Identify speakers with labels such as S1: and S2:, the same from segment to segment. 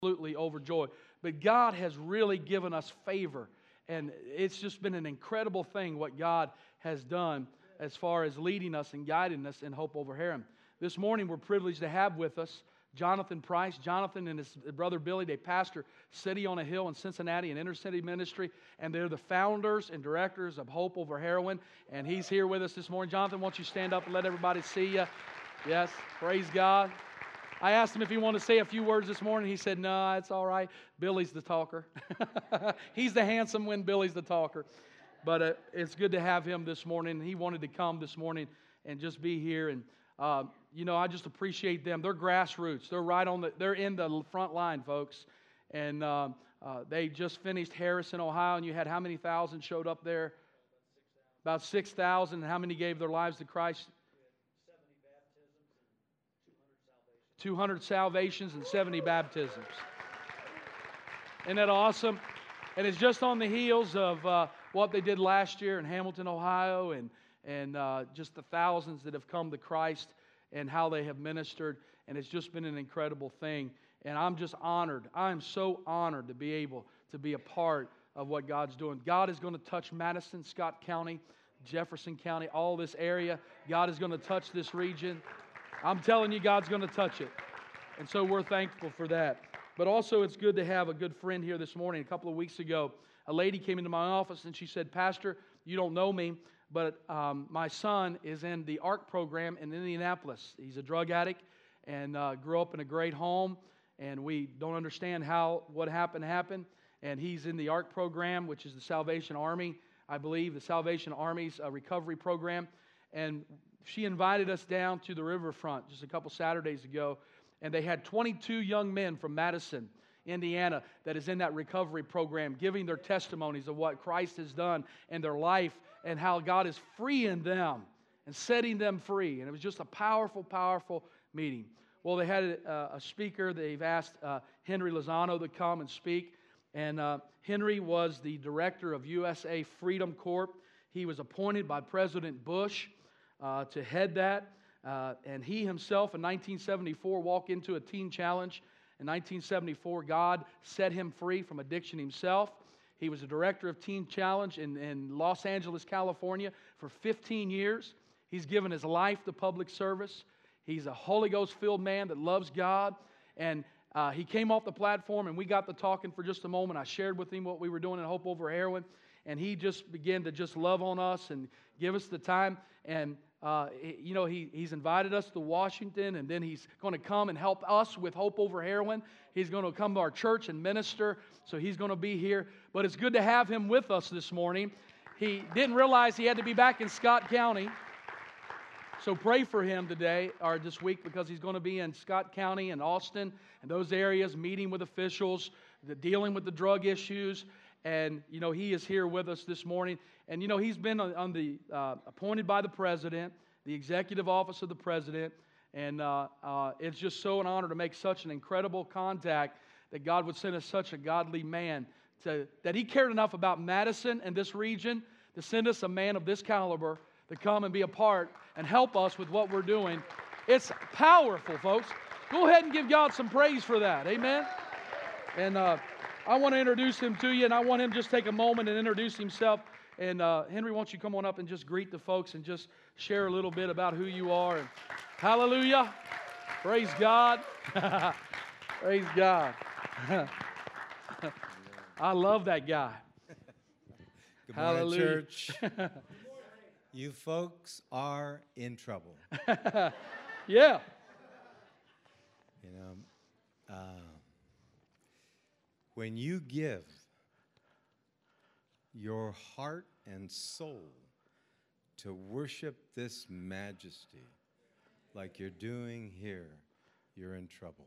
S1: absolutely overjoyed. But God has really given us favor. And it's just been an incredible thing what God has done as far as leading us and guiding us in Hope Over Heron. This morning we're privileged to have with us Jonathan Price. Jonathan and his brother Billy, they pastor City on a Hill in Cincinnati, an inner-city ministry, and they're the founders and directors of Hope Over Heroin. And he's here with us this morning. Jonathan, why don't you stand up and let everybody see you? Yes, praise God. I asked him if he wanted to say a few words this morning. He said, no, it's all right. Billy's the talker. He's the handsome one. Billy's the talker. But it's good to have him this morning. He wanted to come this morning and just be here. And, I just appreciate them. They're grassroots. They're in the front line, folks. And they just finished Harrison, Ohio. And you had how many thousand showed up there? About 6,000. And how many gave their lives to Christ? 200 salvations and 70 baptisms. Isn't that awesome? And it's just on the heels of what they did last year in Hamilton, Ohio, and just the thousands that have come to Christ and how they have ministered. And it's just been an incredible thing. And I'm just honored. I'm so honored to be able to be a part of what God's doing. God is going to touch Madison, Scott County, Jefferson County, all this area. God is going to touch this region. I'm telling you, God's going to touch it. And so we're thankful for that. But also it's good to have a good friend here this morning. A couple of weeks ago, a lady came into my office and she said, Pastor, you don't know me, but my son is in the ARC program in Indianapolis. He's a drug addict and grew up in a great home. And we don't understand what happened. And he's in the ARC program, which is the Salvation Army, I believe, the Salvation Army's recovery program. And she invited us down to the riverfront just a couple Saturdays ago, and they had 22 young men from Madison, Indiana, that is in that recovery program, giving their testimonies of what Christ has done in their life and how God is freeing them and setting them free. And it was just a powerful, powerful meeting. Well, they had a speaker. They've asked Henry Lozano to come and speak, and Henry was the director of USA Freedom Corp. He was appointed by President Bush to head that. And he himself in 1974 walked into a teen challenge. In 1974, God set him free from addiction himself. He was a director of Teen Challenge in Los Angeles, California for 15 years. He's given his life to public service. He's a Holy Ghost-filled man that loves God. And he came off the platform and we got to talking for just a moment. I shared with him what we were doing at Hope Over Heroin. And he just began to just love on us and give us the time. And he's invited us to Washington, and then he's going to come and help us with Hope Over Heroin. He's going to come to our church and minister, so he's going to be here. But it's good to have him with us this morning. He didn't realize he had to be back in Scott County, so pray for him today or this week because he's going to be in Scott County and Austin and those areas, meeting with officials, dealing with the drug issues. And, he is here with us this morning. And, he's been appointed by the president, the executive office of the president. And it's just so an honor to make such an incredible contact that God would send us such a godly man, that he cared enough about Madison and this region to send us a man of this caliber to come and be a part and help us with what we're doing. It's powerful, folks. Go ahead and give God some praise for that. Amen? And I want to introduce him to you, and I want him to just take a moment and introduce himself. And Henry, why don't you come on up and just greet the folks and just share a little bit about who you are. And hallelujah. Praise God. Praise God. I love that guy.
S2: Good morning, hallelujah. Church. You folks are in trouble.
S1: Yeah.
S2: When you give your heart and soul to worship this majesty like you're doing here, you're in trouble.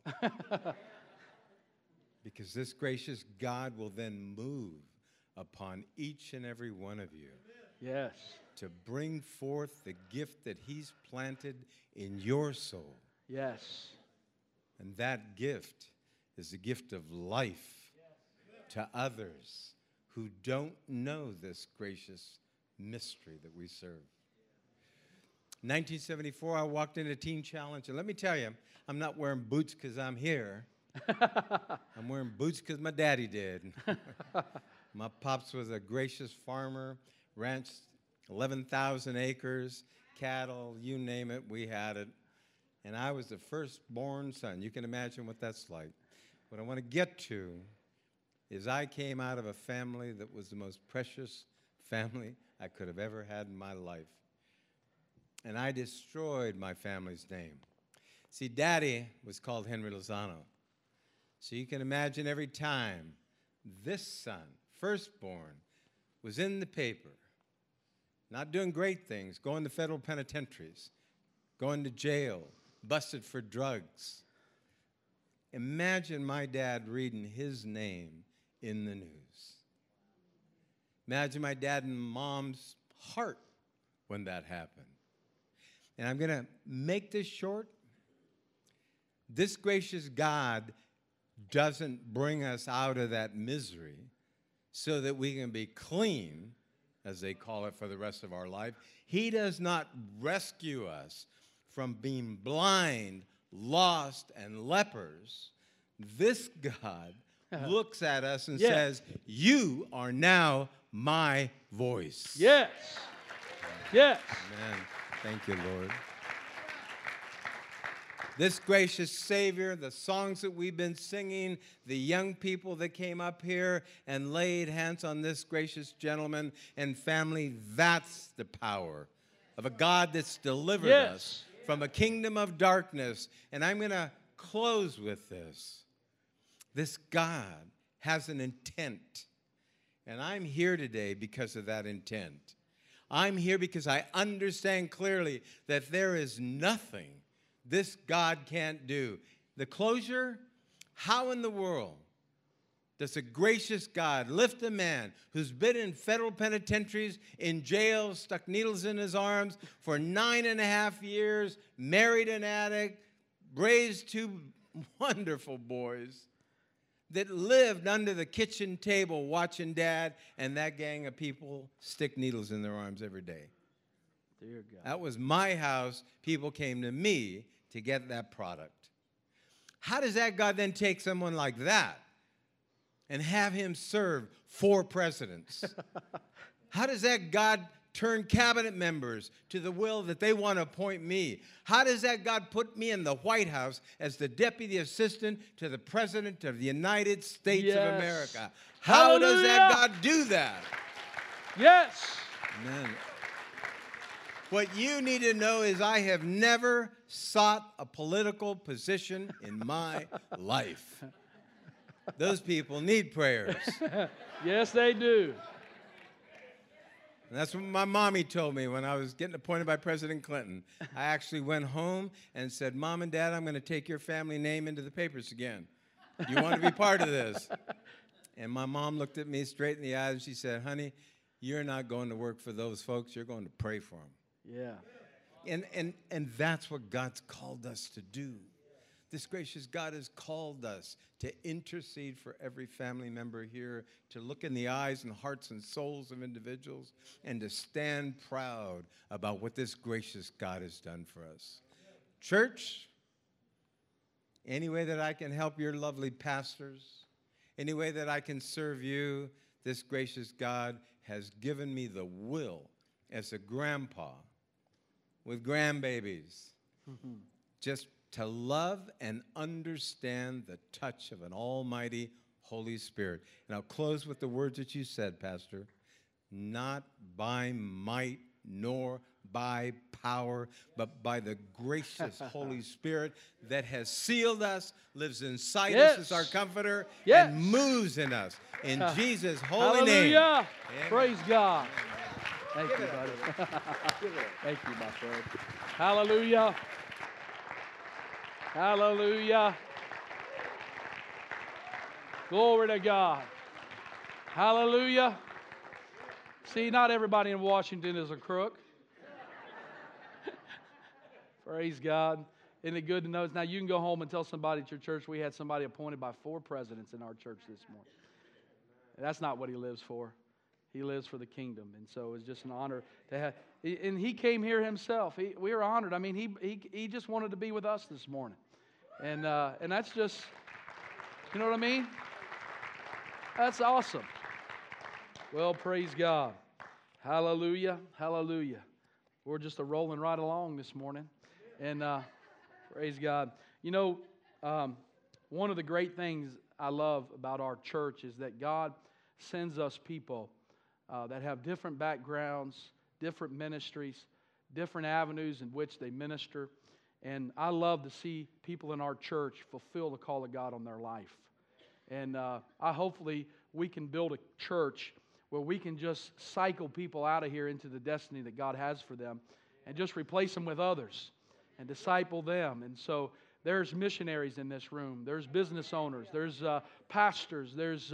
S2: Because this gracious God will then move upon each and every one of you.
S1: Yes.
S2: To bring forth the gift that He's planted in your soul.
S1: Yes.
S2: And that gift is the gift of life to others who don't know this gracious mystery that we serve. In 1974, I walked into Teen Challenge, and let me tell you, I'm not wearing boots because I'm here. I'm wearing boots because my daddy did. My pops was a gracious farmer, ranched 11,000 acres, cattle, you name it, we had it. And I was the firstborn son. You can imagine what that's like. What I want to get to is I came out of a family that was the most precious family I could have ever had in my life. And I destroyed my family's name. See, Daddy was called Henry Lozano. So you can imagine every time this son, firstborn, was in the paper, not doing great things, going to federal penitentiaries, going to jail, busted for drugs. Imagine my dad reading his name in the news. Imagine my dad and mom's heart when that happened. And I'm going to make this short. This gracious God doesn't bring us out of that misery so that we can be clean, as they call it, for the rest of our life. He does not rescue us from being blind, lost, and lepers. This God looks at us and says, you are now my voice.
S1: Yes. Yes.
S2: Amen. Thank you, Lord. This gracious Savior, the songs that we've been singing, the young people that came up here and laid hands on this gracious gentleman and family, that's the power of a God that's delivered us from a kingdom of darkness. And I'm going to close with this. This God has an intent. And I'm here today because of that intent. I'm here because I understand clearly that there is nothing this God can't do. The closure, how in the world does a gracious God lift a man who's been in federal penitentiaries, in jail, stuck needles in his arms for 9.5 years, married an addict, raised 2 wonderful boys, that lived under the kitchen table watching Dad and that gang of people stick needles in their arms every day?
S1: Dear God.
S2: That was my house. People came to me to get that product. How does that God then take someone like that and have him serve 4 presidents? How does that God turn cabinet members to the will that they want to appoint me? How does that God put me in the White House as the deputy assistant to the President of the United States of America? How does that God do that?
S1: Yes.
S2: Amen. What you need to know is I have never sought a political position in my life. Those people need prayers.
S1: Yes, they do.
S2: And that's what my mommy told me when I was getting appointed by President Clinton. I actually went home and said, Mom and Dad, I'm going to take your family name into the papers again. You want to be part of this? And my mom looked at me straight in the eyes and she said, honey, you're not going to work for those folks. You're going to pray for them.
S1: Yeah.
S2: And that's what God's called us to do. This gracious God has called us to intercede for every family member here, to look in the eyes and hearts and souls of individuals, and to stand proud about what this gracious God has done for us. Church, any way that I can help your lovely pastors, any way that I can serve you, this gracious God has given me the will as a grandpa with grandbabies, just to love and understand the touch of an almighty Holy Spirit. And I'll close with the words that you said, Pastor. Not by might nor by power, but by the gracious Holy Spirit that has sealed us, lives inside us as our comforter, and moves in us. In Jesus' holy name.
S1: Hallelujah. Praise God. Thank you, buddy. Thank you, my friend. Hallelujah. Hallelujah. Glory to God. Hallelujah. See, not everybody in Washington is a crook. Praise God. Isn't it good to know? Now, you can go home and tell somebody at your church, we had somebody appointed by 4 presidents in our church this morning. That's not what he lives for. He lives for the kingdom. And so it's just an honor to have. And he came here himself. We are honored. I mean, he just wanted to be with us this morning. And that's just, You know what I mean? That's awesome. Well, praise God. Hallelujah. Hallelujah. We're just rolling right along this morning. And praise God. You know, one of the great things I love about our church is that God sends us people that have different backgrounds, different ministries, different avenues in which they minister. And I love to see people in our church fulfill the call of God on their life. And hopefully we can build a church where we can just cycle people out of here into the destiny that God has for them and just replace them with others and disciple them. And so there's missionaries in this room. There's business owners. There's pastors. There's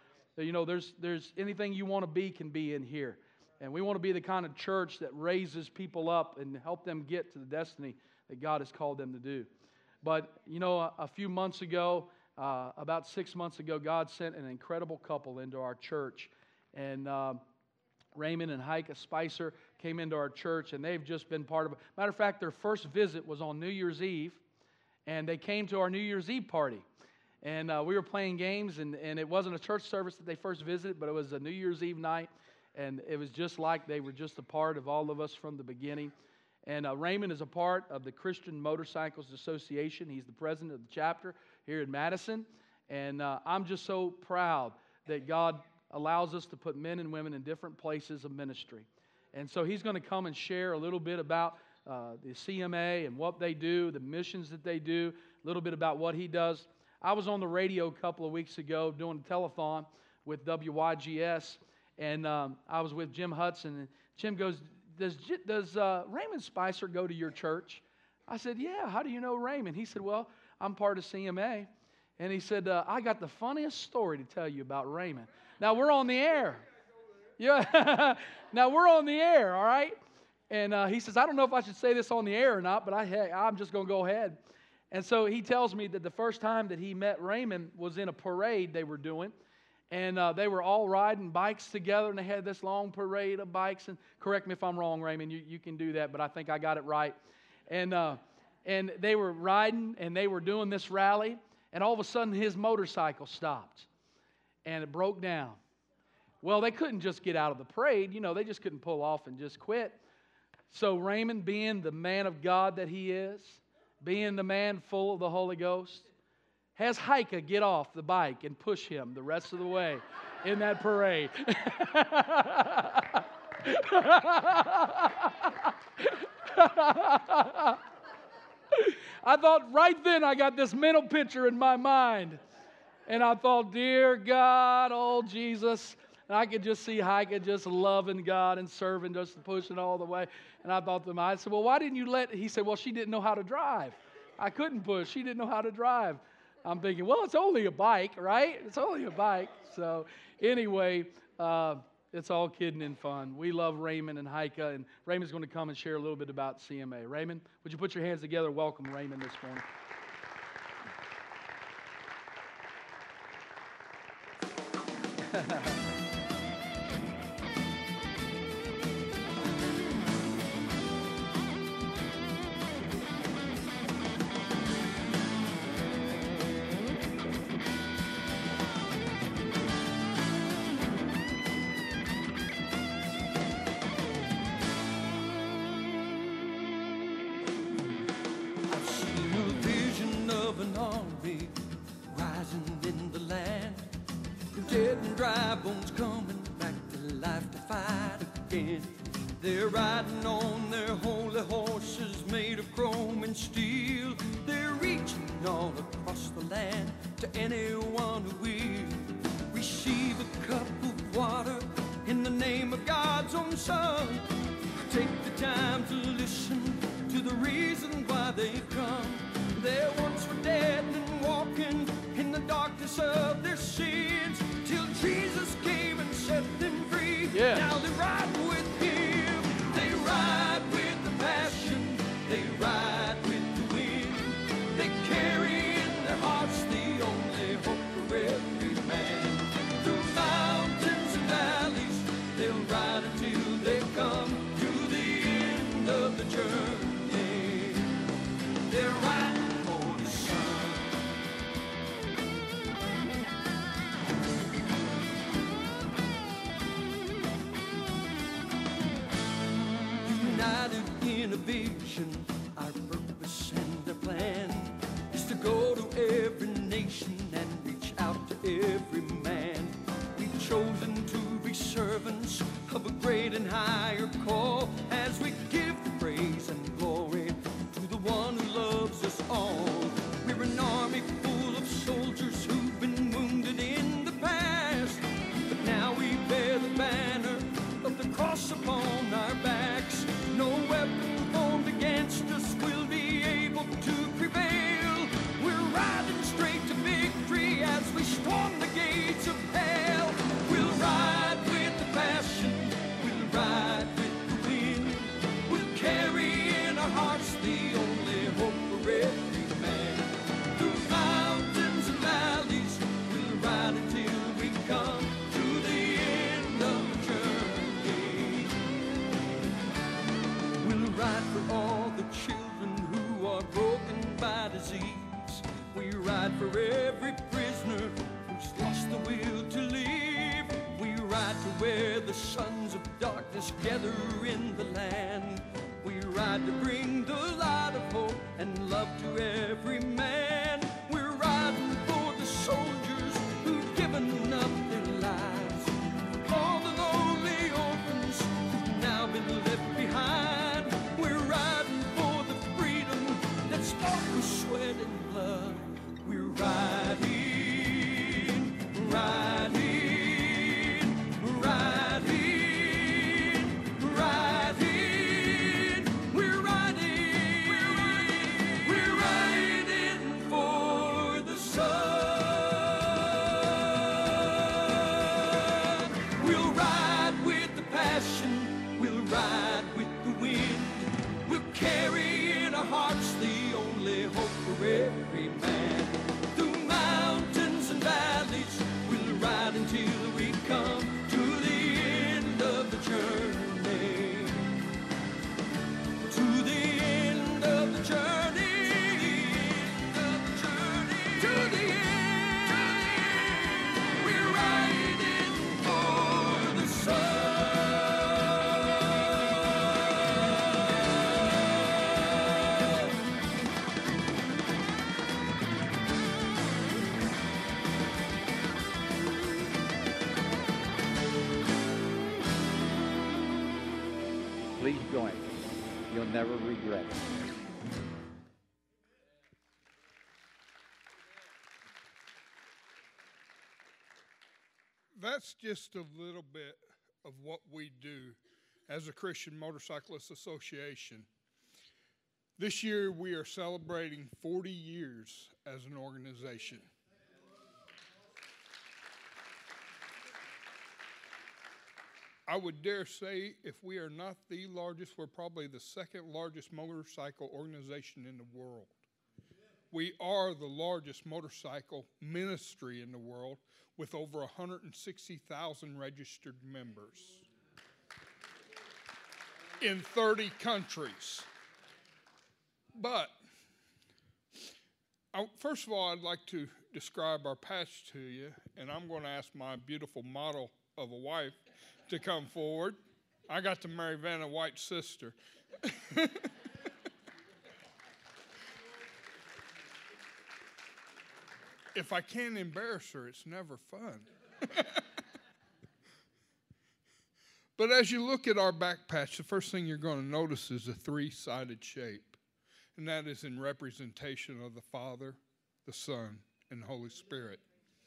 S1: anything you want to be can be in here. And we want to be the kind of church that raises people up and help them get to the destiny that God has called them to do. But, you know, a few months ago, about 6 months ago, God sent an incredible couple into our church. And Raymond and Heike Spicer came into our church, and they've just been part of it. Matter of fact, their first visit was on New Year's Eve, and they came to our New Year's Eve party. And we were playing games, and it wasn't a church service that they first visited, but it was a New Year's Eve night. And it was just like they were just a part of all of us from the beginning. And Raymond is a part of the Christian Motorcycles Association. He's the president of the chapter here in Madison. And I'm just so proud that God allows us to put men and women in different places of ministry. And so he's going to come and share a little bit about the CMA and what they do, the missions that they do, a little bit about what he does. I was on the radio a couple of weeks ago doing a telethon with WYGS, and I was with Jim Hudson. And Jim goes, Does Raymond Spicer go to your church? I said, yeah. How do you know Raymond? He said, well, I'm part of CMA. And he said, I got the funniest story to tell you about Raymond. Now, we're on the air. Yeah. Now, we're on the air, all right? And he says, I don't know if I should say this on the air or not, but I'm just going to go ahead. And so he tells me that the first time that he met Raymond was in a parade they were doing. And they were all riding bikes together, and they had this long parade of bikes. And correct me if I'm wrong, Raymond, you can do that, but I think I got it right. And they were riding, and they were doing this rally, and all of a sudden his motorcycle stopped, and it broke down. Well, they couldn't just get out of the parade. You know, they just couldn't pull off and just quit. So Raymond, being the man of God that he is, being the man full of the Holy Ghost, has Heike get off the bike and push him the rest of the way in that parade. I thought right then I got this mental picture in my mind. And I thought, dear God, oh Jesus. And I could just see Heike just loving God and serving, just pushing all the way. And I thought to myself, I said, well, why didn't you He said, well, she didn't know how to drive. I couldn't push. She didn't know how to drive. I'm thinking, well, it's only a bike, right? It's only a bike. So anyway, it's all kidding and fun. We love Raymond and Heike, and Raymond's going to come and share a little bit about CMA. Raymond, would you put your hands together? Welcome Raymond this morning.
S3: Dry bones coming back to life to fight again. They're riding on their holy horses made of chrome and steel. They're reaching all across the land to anyone who will receive a cup of water in the name of God's own Son. Take the time to listen to the reason why they come. They once were dead and walking in the darkness of their sins, till Jesus came and set them free.
S1: Yeah.
S3: Now they ride with Him. They ride with the passion. They ride with the wind. They carry in their hearts the only hope for every man. Through mountains and valleys, they'll ride until they come to the end of the journey. They're riding for the sun. where the sons of darkness gather in the land. We ride to bring the light of hope and love to every man. We're riding for the soldiers who've given up their lives, all the lonely orphans who've now been left behind. We're riding for the freedom that's bought with sweat and blood. We're riding, riding. Every man through mountains and valleys, we'll ride until we come to the end of the journey. To the end of the journey, to the end. We're riding for the sun.
S4: Please join me. You'll never regret it.
S5: That's just a little bit of what we do as a Christian Motorcyclist Association. This year we are celebrating 40 years as an organization. I would dare say if we are not the largest, we're probably the second largest motorcycle organization in the world. We are the largest motorcycle ministry in the world with over 160,000 registered members in 30 countries. But first of all, I'd like to describe our patch to you, and I'm going to ask my beautiful model of a wife to come forward. I got to marry Vanna White's sister. If I can't embarrass her, it's never fun. But as you look at our back patch, the first thing you're going to notice is a three-sided shape. And that is in representation of the Father, the Son, and the Holy Spirit.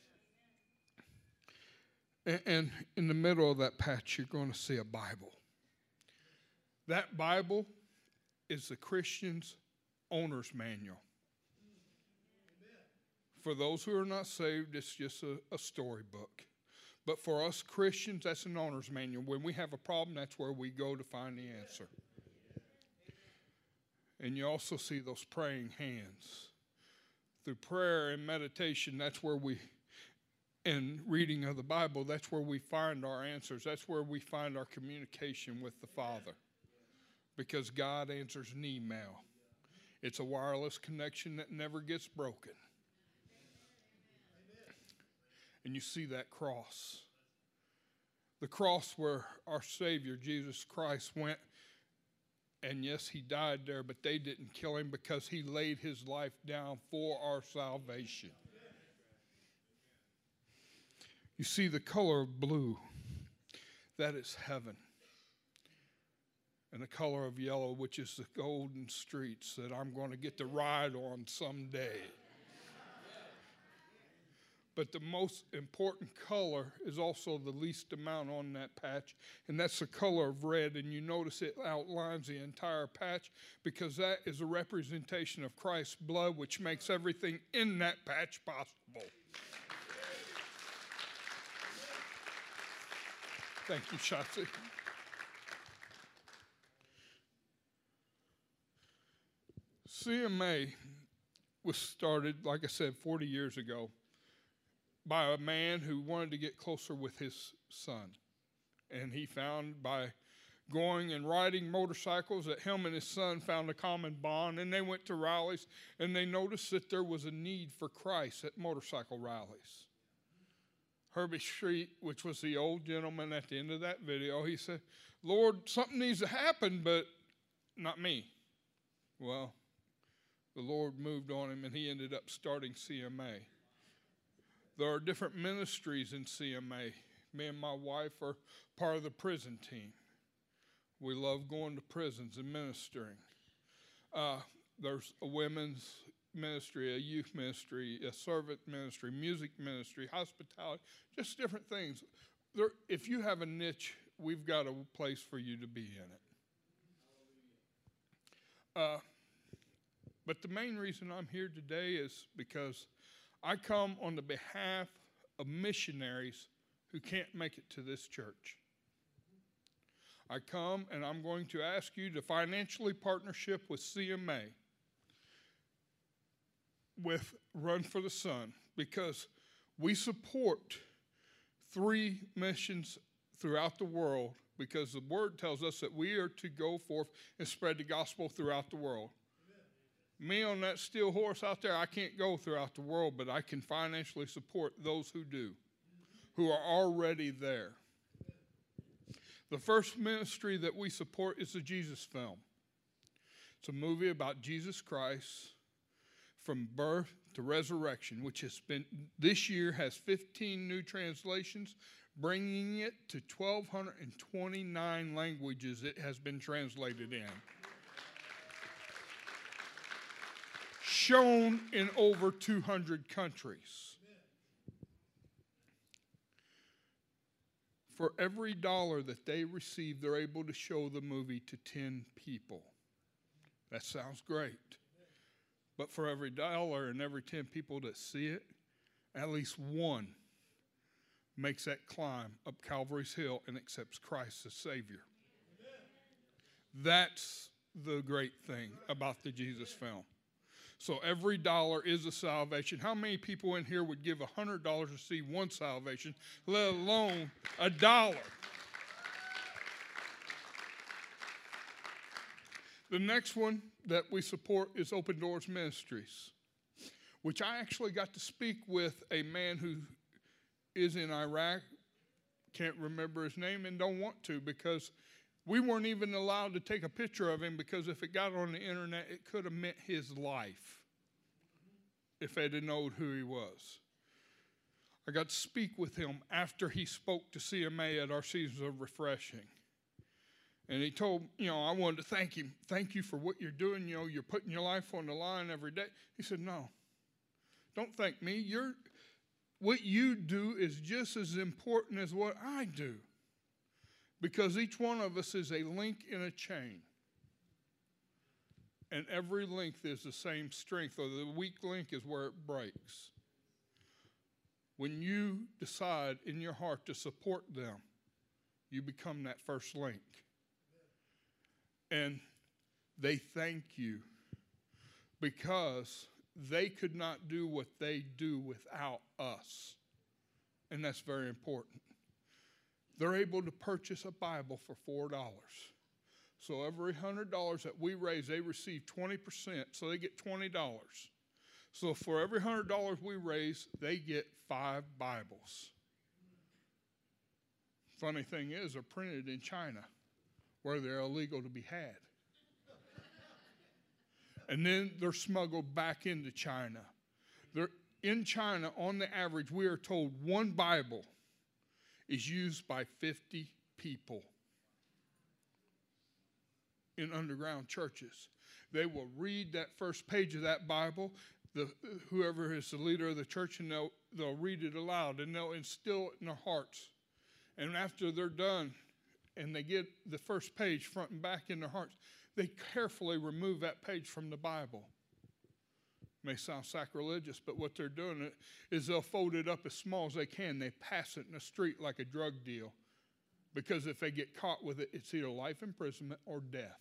S5: And in the middle of that patch, you're going to see a Bible. That Bible is the Christian's owner's manual. For those who are not saved, it's just a storybook. But for us Christians, that's an owner's manual. When we have a problem, that's where we go to find the answer. And you also see those praying hands. Through prayer and meditation, that's where and reading of the Bible, that's where we find our answers. That's where we find our communication with the Father. Because God answers an email. It's a wireless connection that never gets broken. And you see that cross. The cross where our Savior, Jesus Christ, went. And yes, he died there, but they didn't kill him because he laid his life down for our salvation. You see the color of blue, that is heaven. And the color of yellow, which is the golden streets that I'm going to get to ride on someday. But the most important color is also the least amount on that patch, and that's the color of red. And you notice it outlines the entire patch because that is a representation of Christ's blood, which makes everything in that patch possible. Thank you, Shotzi. CMA was started, like I said, 40 years ago by a man who wanted to get closer with his son. And he found by going and riding motorcycles that him and his son found a common bond, and they went to rallies, and they noticed that there was a need for Christ at motorcycle rallies. Herbie Street, which was the old gentleman at the end of that video, he said, Lord, something needs to happen, but not me. Well, the Lord moved on him, and he ended up starting CMA. There are different ministries in CMA. Me and my wife are part of the prison team. We love going to prisons and ministering. There's a women's ministry, a youth ministry, a servant ministry, music ministry, hospitality, just different things. If you have a niche, we've got a place for you to be in it. But the main reason I'm here today is because I come on the behalf of missionaries who can't make it to this church. I come and I'm going to ask you to financially partnership with CMA with Run for the Sun, because we support 3 missions throughout the world, because the word tells us that we are to go forth and spread the gospel throughout the world. Me on that steel horse out there, I can't go throughout the world, but I can financially support those who do, who are already there. The first ministry that we support is the Jesus Film. It's a movie about Jesus Christ from birth to resurrection, which has been, this year has 15 new translations, bringing it to 1,229 languages it has been translated in. Shown in over 200 countries. For every dollar that they receive, they're able to show the movie to 10 people. That sounds great. But for every dollar and every 10 people that see it, at least one makes that climb up Calvary's Hill and accepts Christ as Savior. That's the great thing about the Jesus Film. So every dollar is a salvation. How many people in here would give $100 to see one salvation, let alone $1? The next one that we support is Open Doors Ministries, which I actually got to speak with a man who is in Iraq, can't remember his name and don't want to, because we weren't even allowed to take a picture of him, because if it got on the internet, it could have meant his life if they'd have known who he was. I got to speak with him after he spoke to CMA at our Seasons of Refreshing. And he told, I wanted to thank him. Thank you for what you're doing. You're putting your life on the line every day. He said, no, don't thank me. What you do is just as important as what I do, because each one of us is a link in a chain. And every link is the same strength, or the weak link is where it breaks. When you decide in your heart to support them, you become that first link. And they thank you, because they could not do what they do without us. And that's very important. They're able to purchase a Bible for $4. So every $100 that we raise, they receive 20%, so they get $20. So for every $100 we raise, they get 5 Bibles. Funny thing is, they're printed in China, where they're illegal to be had. And then they're smuggled back into China. In China, on the average, we are told one Bible is used by 50 people in underground churches. They will read that first page of that Bible, whoever is the leader of the church, and they'll read it aloud, and they'll instill it in their hearts. And after they're done, and they get the first page front and back in their hearts, they carefully remove that page from the Bible. May sound sacrilegious, but what they're doing is they'll fold it up as small as they can. They pass it in the street like a drug deal, because if they get caught with it, it's either life imprisonment or death.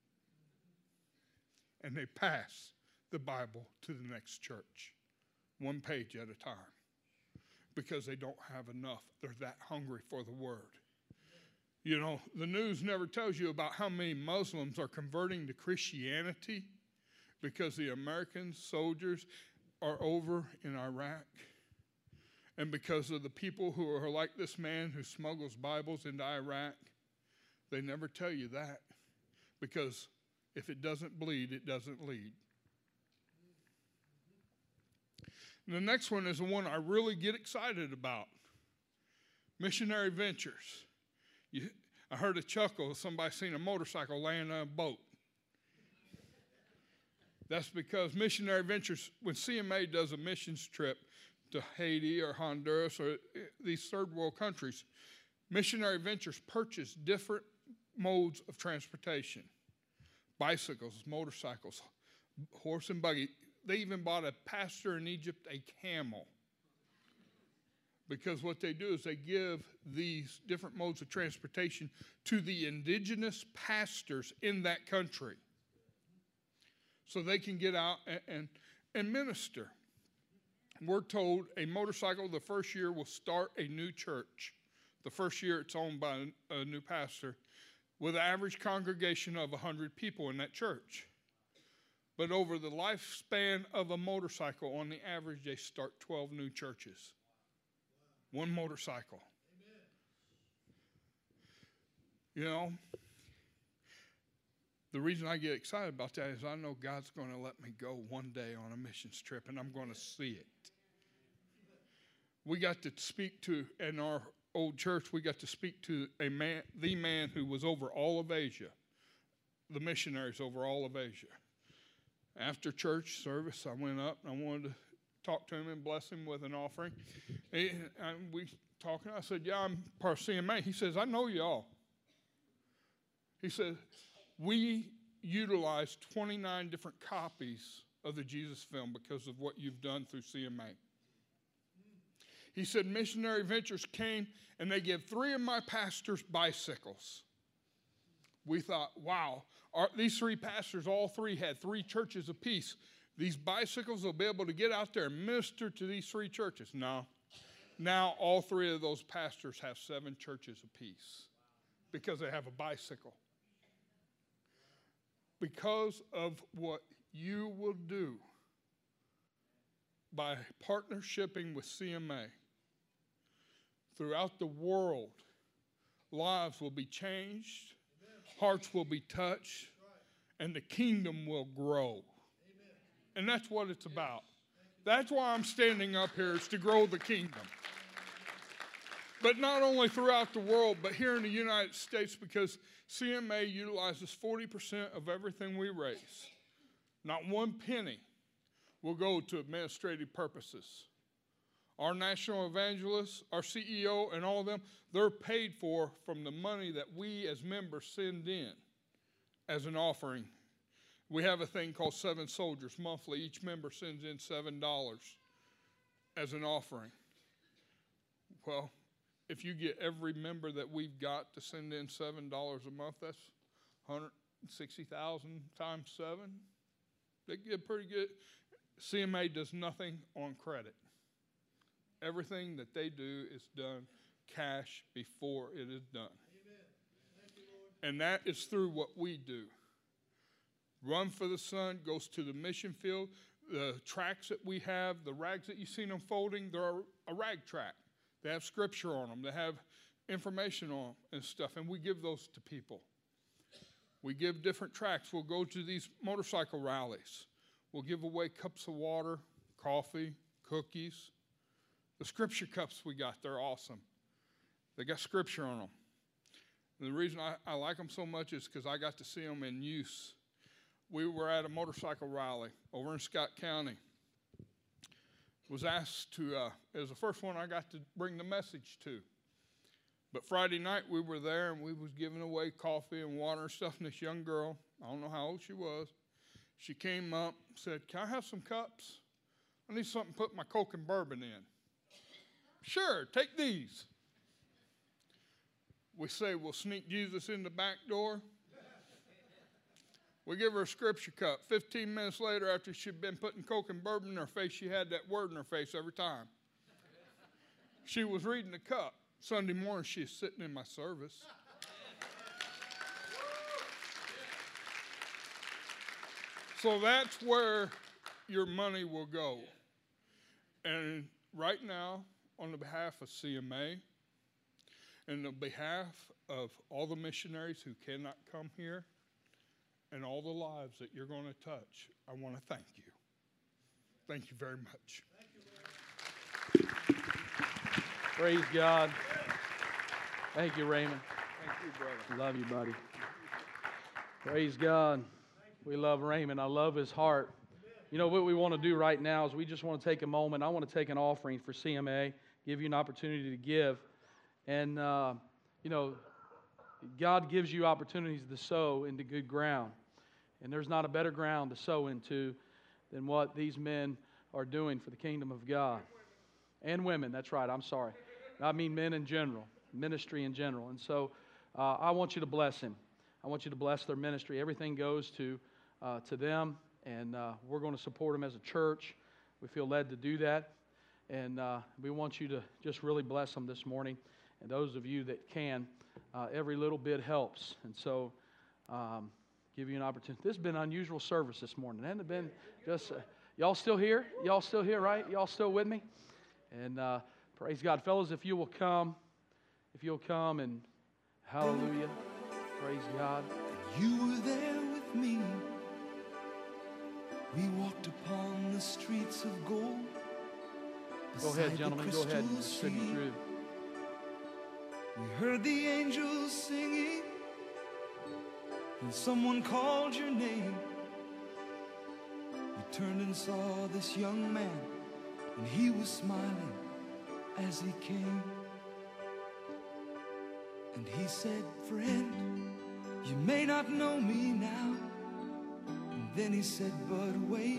S5: And they pass the Bible to the next church, one page at a time, because they don't have enough. They're that hungry for the Word. The news never tells you about how many Muslims are converting to Christianity because the American soldiers are over in Iraq. And because of the people who are like this man who smuggles Bibles into Iraq, they never tell you that. Because if it doesn't bleed, it doesn't lead. And the next one is the one I really get excited about. Missionary Ventures. I heard a chuckle of somebody seen a motorcycle laying on a boat. That's because Missionary Ventures, when CMA does a missions trip to Haiti or Honduras or these third world countries, Missionary Ventures purchase different modes of transportation. Bicycles, motorcycles, horse and buggy. They even bought a pastor in Egypt a camel. Because what they do is they give these different modes of transportation to the indigenous pastors in that country so they can get out and minister. We're told a motorcycle the first year will start a new church. The first year it's owned by a new pastor with an average congregation of 100 people in that church. But over the lifespan of a motorcycle, on the average, they start 12 new churches. One motorcycle. Amen. You know, the reason I get excited about that is I know God's going to let me go one day on a missions trip, and I'm going to see it. We got to speak to, in our old church, we got to speak to the man who was over all of Asia, the missionaries over all of Asia. After church service, I went up and I wanted to talk to him and bless him with an offering. And we talking. I said, yeah, I'm part of CMA. He says, I know y'all. He said, we utilized 29 different copies of the Jesus film because of what you've done through CMA. He said, Missionary Ventures came and they gave 3 of my pastors bicycles. We thought, wow, these 3 pastors, all 3 had 3 churches apiece. These bicycles will be able to get out there and minister to these 3 churches. No. Now all 3 of those pastors have 7 churches apiece because they have a bicycle. Because of what you will do by partnershiping with CMA throughout the world, lives will be changed, hearts will be touched, and the kingdom will grow. And that's what it's about. That's why I'm standing up here, is to grow the kingdom. But not only throughout the world, but here in the United States, because CMA utilizes 40% of everything we raise. Not one penny will go to administrative purposes. Our national evangelists, our CEO, and all of them, they're paid for from the money that we as members send in as an offering. We have a thing called 7 Soldiers monthly. Each member sends in $7 as an offering. Well, if you get every member that we've got to send in $7 a month, that's 160,000 times 7. They get pretty good. CMA does nothing on credit. Everything that they do is done cash before it is done. Amen. Thank you, Lord. And that is through what we do. Run for the Sun goes to the mission field. The tracts that we have, the rags that you've seen them folding, they're a rag track. They have scripture on them. They have information on them and stuff, and we give those to people. We give different tracts. We'll go to these motorcycle rallies. We'll give away cups of water, coffee, cookies. The scripture cups we got, they're awesome. They got scripture on them. And the reason I like them so much is because I got to see them in use. We were at a motorcycle rally over in Scott County. Was asked to, it was the first one I got to bring the message to. But Friday night we were there and we was giving away coffee and water and stuff. And this young girl, I don't know how old she was, she came up and said, can I have some cups? I need something to put my Coke and bourbon in. Sure, take these. We say we'll sneak Jesus in the back door. We give her a scripture cup. 15 minutes later, after she'd been putting Coke and bourbon in her face, she had that word in her face every time. She was reading the cup. Sunday morning, she's sitting in my service. So that's where your money will go. And right now, on the behalf of CMA and on behalf of all the missionaries who cannot come here and all the lives that you're going to touch, I want to thank you. Thank you very much.
S1: Praise God. Thank you, Raymond.
S5: Thank you, brother.
S1: Love you, buddy. Praise God. We love Raymond. I love his heart. You know, what we want to do right now is we just want to take a moment. I want to take an offering for CMA, give you an opportunity to give. And, you know, God gives you opportunities to sow into good ground. And there's not a better ground to sow into than what these men are doing for the kingdom of God. And women, that's right, I'm sorry. I mean men in general, ministry in general. And so I want you to bless him. I want you to bless their ministry. Everything goes to them, and we're going to support them as a church. We feel led to do that. And we want you to just really bless them this morning. And those of you that can, every little bit helps. And so give you an opportunity. This has been an unusual service this morning. Hasn't it been just, y'all still here? Y'all still here, right? Y'all still with me? And praise God. Fellas, if you'll come and hallelujah. Praise God.
S3: You were there with me. We walked upon the streets of gold.
S1: Go ahead, gentlemen. Go ahead and distribute through.
S3: We heard the angels singing, and someone called your name. We turned and saw this young man, and he was smiling as he came. And he said, "Friend, you may not know me now." And then he said, "But wait,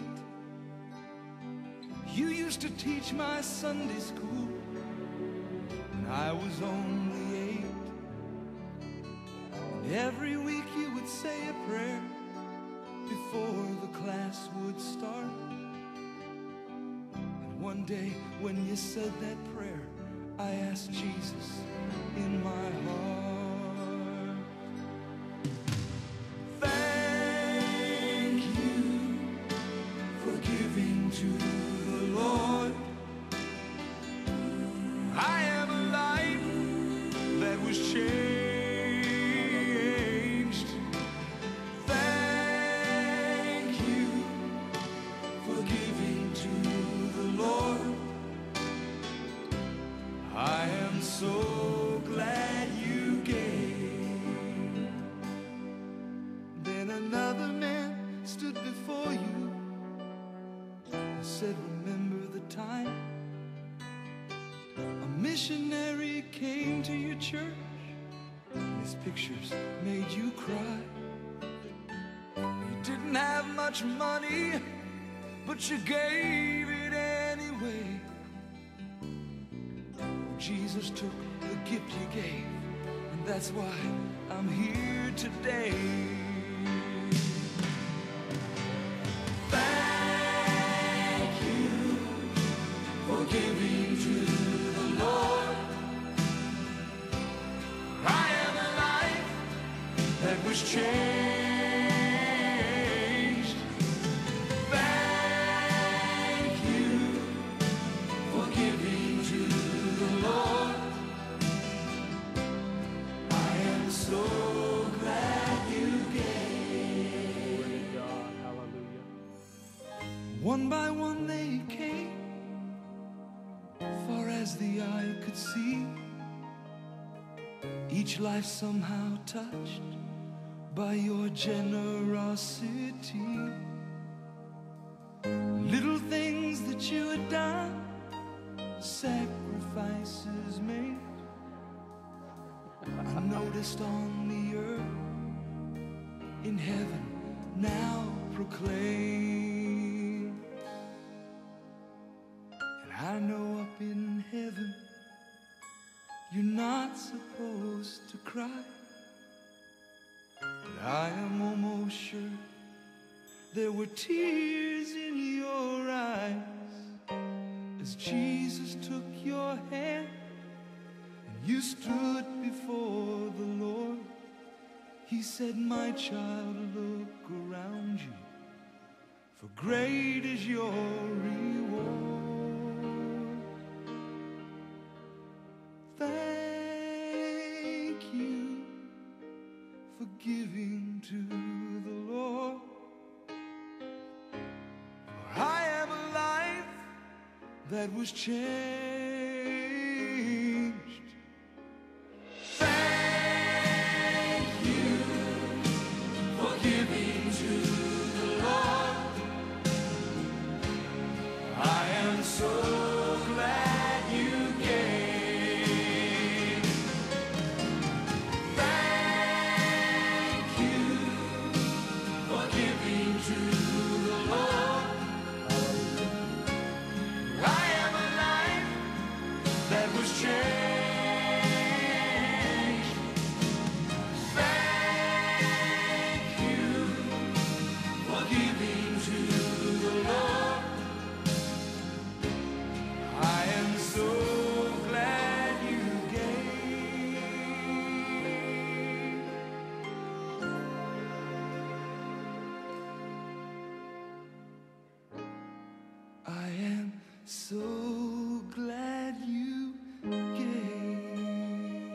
S3: you used to teach my Sunday school when I was only 8. And every week you would say a prayer before the class would start. And one day when you said that prayer, I asked Jesus in my heart. Thank you for giving to the Lord. I am a life that was changed. Thank you for giving to the Lord. I am so glad you gave. Then another man stood before you and said, "Remember the time a missionary came to your church, and his pictures made you cry. You didn't have much money, but you gave it anyway. Jesus took the gift you gave, and that's why I'm here today. Thank you for giving to the Lord. I am a life that was changed. Thank you for giving to the Lord. I am so glad you gave.
S1: Glory to God. Hallelujah.
S3: One by one they came, far as the eye could see. Each life somehow touched by your generosity. Little things that you had done, sacrifices made. I noticed on the earth, in heaven now proclaim. And I know up in heaven you're not supposed to cry, but I am almost sure there were tears in your eyes as Jesus took your hand and you stood before the Lord. He said, "My child, look around you, for great is your reward." Thank you for giving to the Lord. For I have a life that was changed. Thank you for giving to the Lord. I am so glad you gave. Thank you for giving to the Lord. I am a life that was changed. Thank you for giving to the Lord. I am so glad you gave. I am so glad you gave.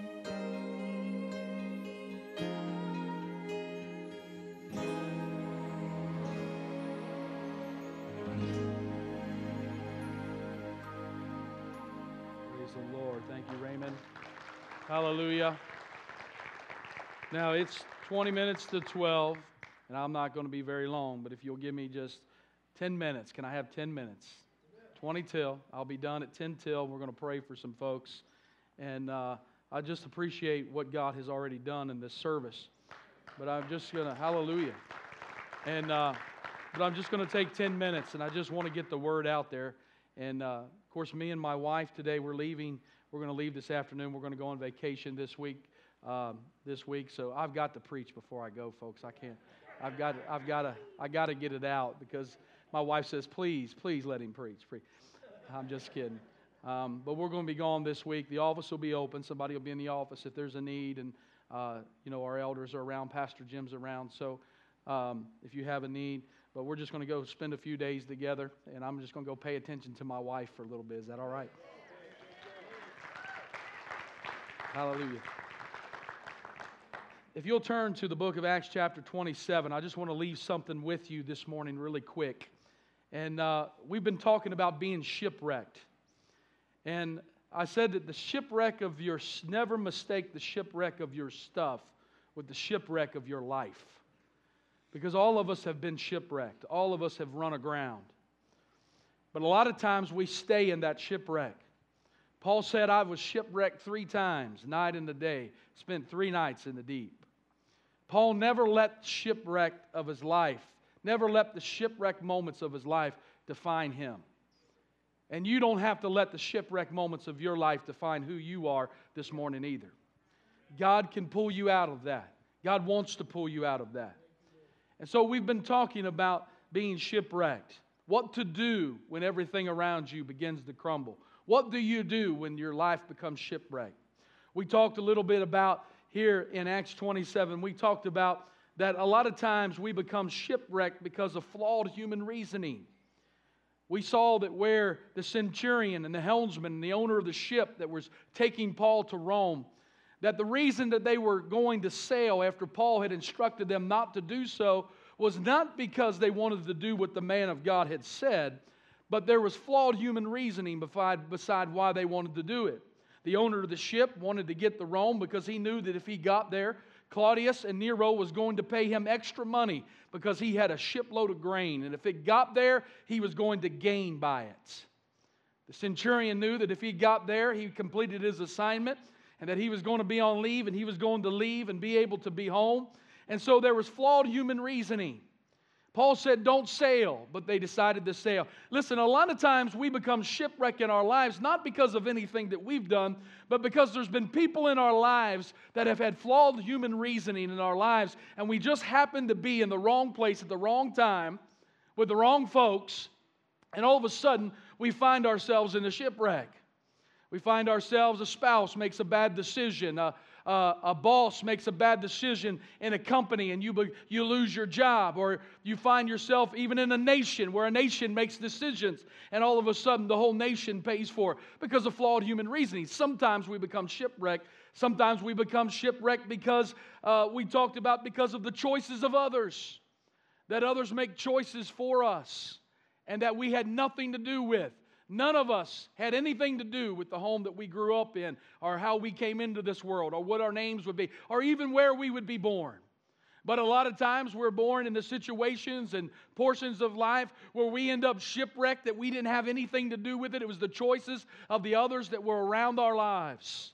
S1: Praise the Lord. Thank you, Raymond. Hallelujah. Now, it's 20 minutes to 12, and I'm not going to be very long, but if you'll give me just 10 minutes. Can I have 10 minutes? 20 till. I'll be done at 10 till. We're going to pray for some folks. And I just appreciate what God has already done in this service. But I'm just going to, hallelujah. And but I'm just going to take 10 minutes, and I just want to get the word out there. And, of course, me and my wife today, we're leaving. We're going to leave this afternoon. We're going to go on vacation this week. So I've got to preach before I go, folks. I can't. I got to get it out because my wife says, please let him preach. I'm just kidding. But we're going to be gone this week. The office will be open. Somebody will be in the office if there's a need. And, our elders are around. Pastor Jim's around. So if you have a need. But we're just going to go spend a few days together. And I'm just going to go pay attention to my wife for a little bit. Is that all right? Hallelujah. If you'll turn to the book of Acts chapter 27, I just want to leave something with you this morning really quick. And we've been talking about being shipwrecked. And I said that the shipwreck of never mistake the shipwreck of your stuff with the shipwreck of your life. Because all of us have been shipwrecked. All of us have run aground. But a lot of times we stay in that shipwreck. Paul said, I was shipwrecked 3 times, night and the day. Spent 3 nights in the deep. Paul never let shipwreck of his life, never let the shipwreck moments of his life define him. And you don't have to let the shipwreck moments of your life define who you are this morning either. God can pull you out of that. God wants to pull you out of that. And so we've been talking about being shipwrecked. What to do when everything around you begins to crumble. What do you do when your life becomes shipwrecked? We talked a little bit about here in Acts 27, we talked about that a lot of times we become shipwrecked because of flawed human reasoning. We saw that where the centurion and the helmsman and the owner of the ship that was taking Paul to Rome, that the reason that they were going to sail after Paul had instructed them not to do so was not because they wanted to do what the man of God had said, but there was flawed human reasoning beside why they wanted to do it. The owner of the ship wanted to get to Rome because he knew that if he got there, Claudius and Nero was going to pay him extra money because he had a shipload of grain. And if it got there, he was going to gain by it. The centurion knew that if he got there, he completed his assignment and that he was going to be on leave and he was going to leave and be able to be home. And so there was flawed human reasoning. Paul said, don't sail, but they decided to sail. Listen, a lot of times we become shipwrecked in our lives, not because of anything that we've done, but because there's been people in our lives that have had flawed human reasoning in our lives, and we just happen to be in the wrong place at the wrong time with the wrong folks, and all of a sudden we find ourselves in a shipwreck. We find ourselves, a spouse makes a bad decision, a boss makes a bad decision in a company and you lose your job, or you find yourself even in a nation where a nation makes decisions and all of a sudden the whole nation pays for it because of flawed human reasoning. Sometimes we become shipwrecked. Sometimes we become shipwrecked because we talked about because of the choices of others, that others make choices for us and that we had nothing to do with. None of us had anything to do with the home that we grew up in, or how we came into this world, or what our names would be, or even where we would be born. But a lot of times we're born in the situations and portions of life where we end up shipwrecked, that we didn't have anything to do with it. It was the choices of the others that were around our lives.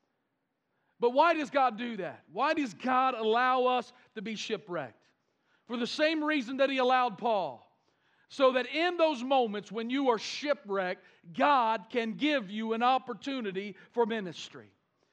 S1: But why does God do that? Why does God allow us to be shipwrecked? For the same reason that He allowed Paul. So that in those moments when you are shipwrecked, God can give you an opportunity for ministry.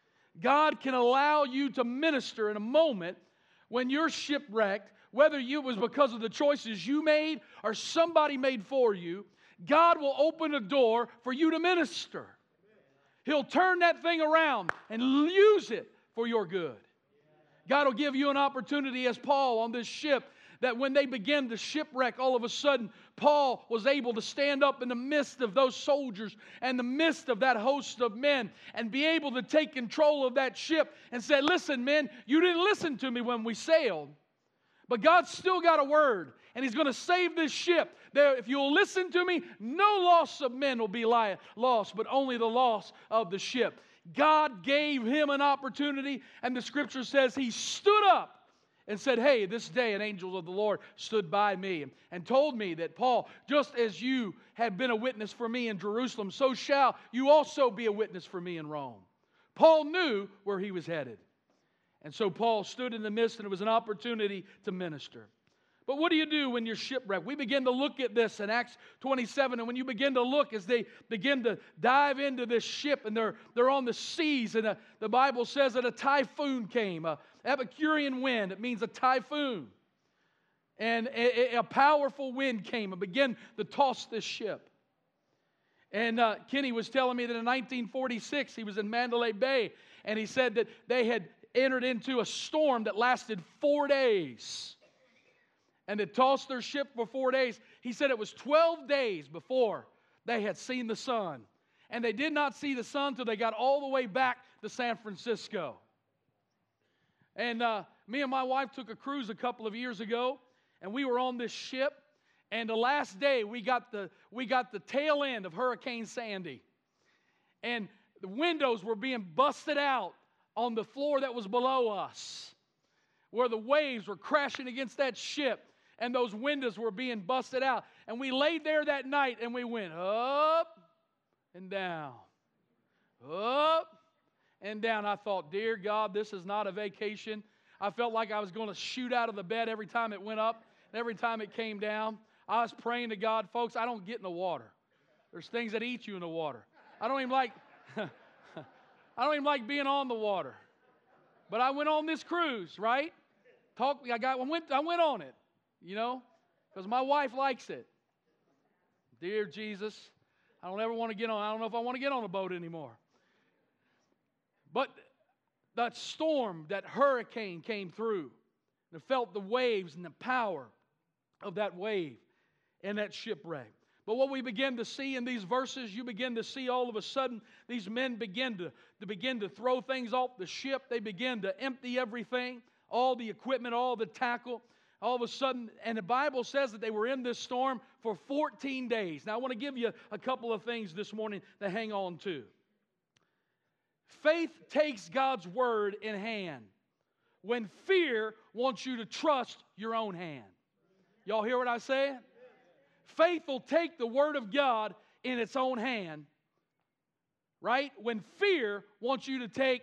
S1: God can allow you to minister in a moment when you're shipwrecked, whether it was because of the choices you made or somebody made for you. God will open a door for you to minister. He'll turn that thing around and use it for your good. God will give you an opportunity, as Paul on this ship, that when they began to shipwreck, all of a sudden, Paul was able to stand up in the midst of those soldiers and the midst of that host of men and be able to take control of that ship and say, listen, men, you didn't listen to me when we sailed, but God's still got a word, and He's going to save this ship. There, if you'll listen to me, no loss of men will be lost, but only the loss of the ship. God gave him an opportunity, and the Scripture says he stood up and said, hey, this day an angel of the Lord stood by me and told me that, Paul, just as you have been a witness for me in Jerusalem, so shall you also be a witness for me in Rome. Paul knew where he was headed. And so Paul stood in the midst, and it was an opportunity to minister. But what do you do when you're shipwrecked? We begin to look at this in Acts 27, and when you begin to look as they begin to dive into this ship, and they're on the seas, and the Bible says that a typhoon came, a Epicurean wind. It means a typhoon. And a powerful wind came and began to toss this ship. And Kenny was telling me that in 1946, he was in Mandalay Bay, and he said that they had entered into a storm that lasted 4 days. And it tossed their ship for 4 days. He said it was 12 days before they had seen the sun. And they did not see the sun until they got all the way back to San Francisco. And me and my wife took a cruise a couple of years ago, and we were on this ship. And the last day, we got the tail end of Hurricane Sandy. And the windows were being busted out on the floor that was below us, where the waves were crashing against that ship, and those windows were being busted out. And we laid there that night, and we went up and down, up and down. I thought, dear God, this is not a vacation. I felt like I was going to shoot out of the bed every time it went up and every time it came down. I was praying to God, folks, I don't get in the water. There's things that eat you in the water. I don't even like being on the water. But I went on this cruise, right? I went on it, you know, because my wife likes it. Dear Jesus, I don't ever want to get on. I don't know if I want to get on a boat anymore. But that storm, that hurricane came through. And I felt the waves and the power of that wave and that shipwreck. But what we begin to see in these verses, you begin to see all of a sudden these men begin to throw things off the ship. They begin to empty everything, all the equipment, all the tackle. All of a sudden, and the Bible says that they were in this storm for 14 days. Now I want to give you a couple of things this morning to hang on to. Faith takes God's word in hand when fear wants you to trust your own hand. Y'all hear what I say? Faith will take the word of God in its own hand, right? When fear wants you to take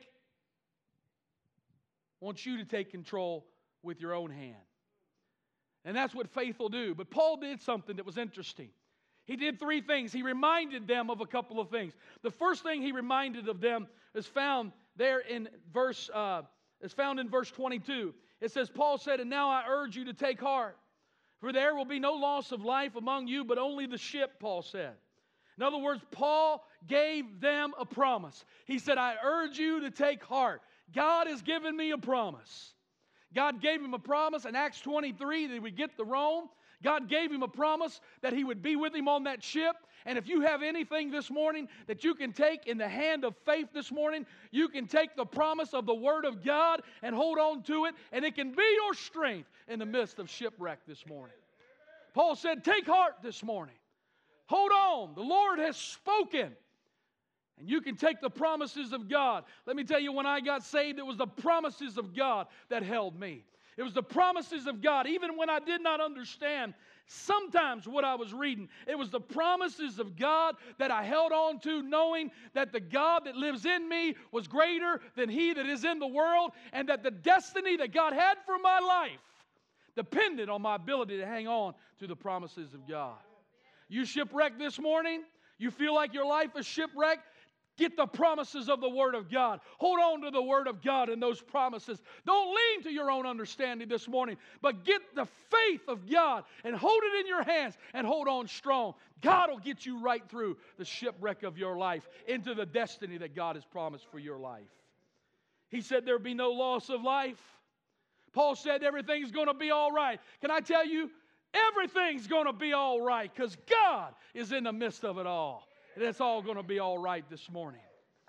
S1: control with your own hand. And that's what faith will do. But Paul did something that was interesting. He did three things. He reminded them of a couple of things. The first thing he reminded of them is found there in verse 22. It says, Paul said, "And now I urge you to take heart, for there will be no loss of life among you, but only the ship," Paul said. In other words, Paul gave them a promise. He said, I urge you to take heart. God has given me a promise. God gave him a promise in Acts 23 that he would get to Rome. God gave him a promise that he would be with him on that ship. And if you have anything this morning that you can take in the hand of faith this morning, you can take the promise of the Word of God and hold on to it, and it can be your strength in the midst of shipwreck this morning. Paul said, take heart this morning. Hold on. The Lord has spoken. And you can take the promises of God. Let me tell you, when I got saved, it was the promises of God that held me. It was the promises of God. Even when I did not understand sometimes what I was reading, it was the promises of God that I held on to, knowing that the God that lives in me was greater than he that is in the world, and that the destiny that God had for my life depended on my ability to hang on to the promises of God. You shipwrecked this morning? You feel like your life is shipwrecked? Get the promises of the Word of God. Hold on to the Word of God and those promises. Don't lean to your own understanding this morning, but get the faith of God and hold it in your hands and hold on strong. God will get you right through the shipwreck of your life into the destiny that God has promised for your life. He said there'll be no loss of life. Paul said everything's going to be all right. Can I tell you, everything's going to be all right because God is in the midst of it all. And it's all going to be all right this morning.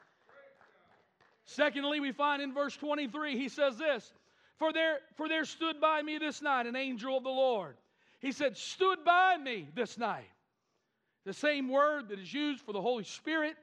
S1: Secondly, we find in verse 23, he says this, For there stood by me this night an angel of the Lord. He said, stood by me this night. The same word that is used for the Holy Spirit.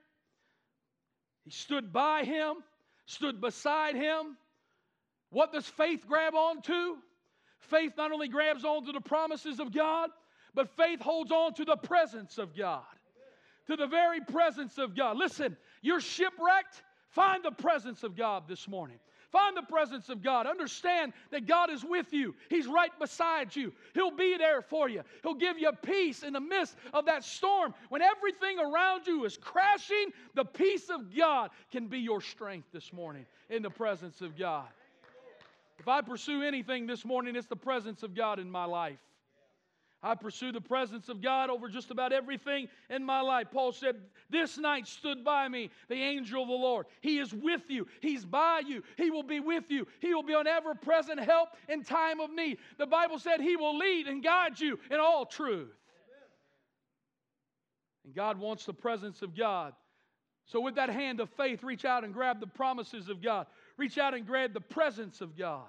S1: He stood by him, stood beside him. What does faith grab onto? Faith not only grabs onto the promises of God, but faith holds on to the presence of God. To the very presence of God. Listen, you're shipwrecked. Find the presence of God this morning. Find the presence of God. Understand that God is with you. He's right beside you. He'll be there for you. He'll give you peace in the midst of that storm. When everything around you is crashing, the peace of God can be your strength this morning in the presence of God. If I pursue anything this morning, it's the presence of God in my life. I pursue the presence of God over just about everything in my life. Paul said, this night stood by me the angel of the Lord. He is with you. He's by you. He will be with you. He will be an ever-present help in time of need. The Bible said He will lead and guide you in all truth. And God wants the presence of God. So with that hand of faith, reach out and grab the promises of God. Reach out and grab the presence of God.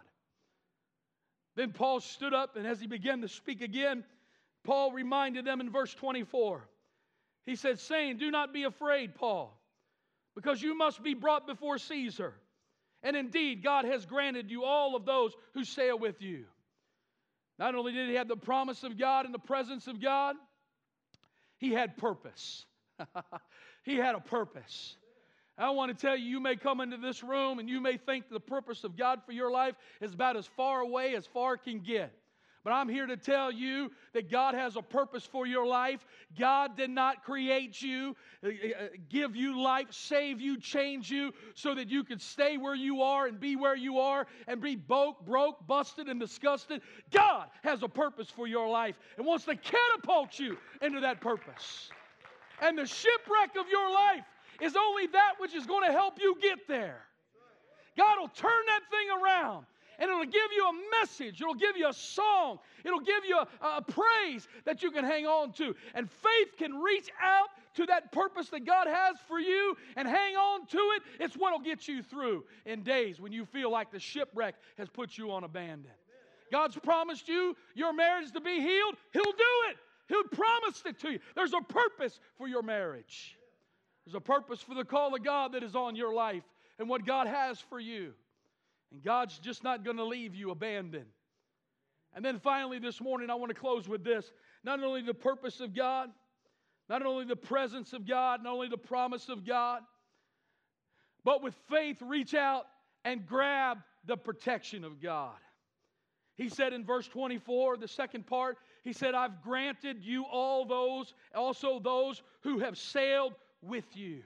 S1: Then Paul stood up, and as he began to speak again, Paul reminded them in verse 24. He said, saying, do not be afraid, Paul, because you must be brought before Caesar. And indeed, God has granted you all of those who sail with you. Not only did he have the promise of God and the presence of God, he had purpose. He had a purpose. I want to tell you, you may come into this room and you may think the purpose of God for your life is about as far away as far can get. But I'm here to tell you that God has a purpose for your life. God did not create you, give you life, save you, change you so that you could stay where you are and be where you are and be broke, busted, and disgusted. God has a purpose for your life and wants to catapult you into that purpose. And the shipwreck of your life is only that which is going to help you get there. God will turn that thing around. And it'll give you a message. It'll give you a song. It'll give you a praise that you can hang on to. And faith can reach out to that purpose that God has for you and hang on to it. It's what will get you through in days when you feel like the shipwreck has put you on abandon. God's promised you your marriage to be healed. He'll do it. He'll promise it to you. There's a purpose for your marriage. There's a purpose for the call of God that is on your life and what God has for you. And God's just not going to leave you abandoned. And then finally this morning, I want to close with this. Not only the purpose of God, not only the presence of God, not only the promise of God, but with faith, reach out and grab the protection of God. He said in verse 24, the second part, he said, I've granted you also those who have sailed with you.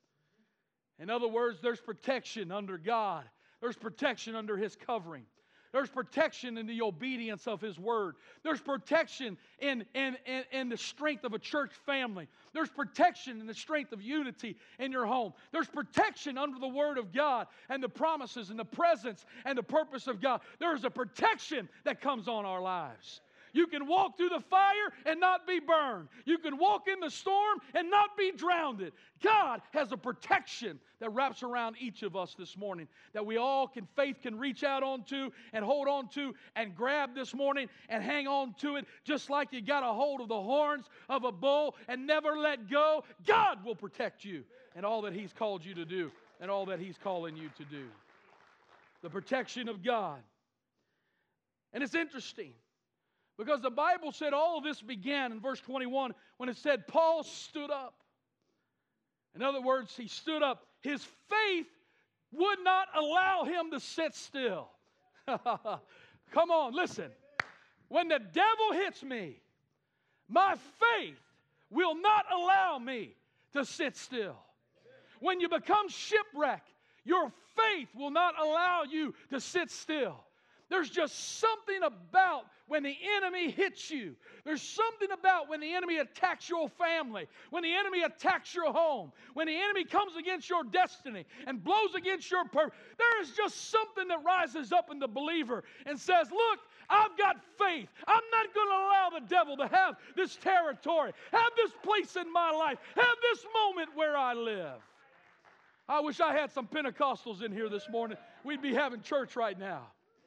S1: In other words, there's protection under God. There's protection under His covering. There's protection in the obedience of His Word. There's protection in the strength of a church family. There's protection in the strength of unity in your home. There's protection under the Word of God and the promises and the presence and the purpose of God. There's a protection that comes on our lives. You can walk through the fire and not be burned. You can walk in the storm and not be drowned. God has a protection that wraps around each of us this morning that we all faith can reach out onto and hold on to and grab this morning and hang on to it just like you got a hold of the horns of a bull and never let go. God will protect you and all that He's called you to do and all that He's calling you to do. The protection of God. And it's interesting, because the Bible said all of this began in verse 21 when it said Paul stood up. In other words, he stood up. His faith would not allow him to sit still. Come on, listen. When the devil hits me, my faith will not allow me to sit still. When you become shipwrecked, your faith will not allow you to sit still. There's just something about when the enemy hits you. There's something about when the enemy attacks your family, when the enemy attacks your home, when the enemy comes against your destiny and blows against your purpose. There is just something that rises up in the believer and says, look, I've got faith. I'm not going to allow the devil to have this territory, have this place in my life, have this moment where I live. I wish I had some Pentecostals in here this morning. We'd be having church right now.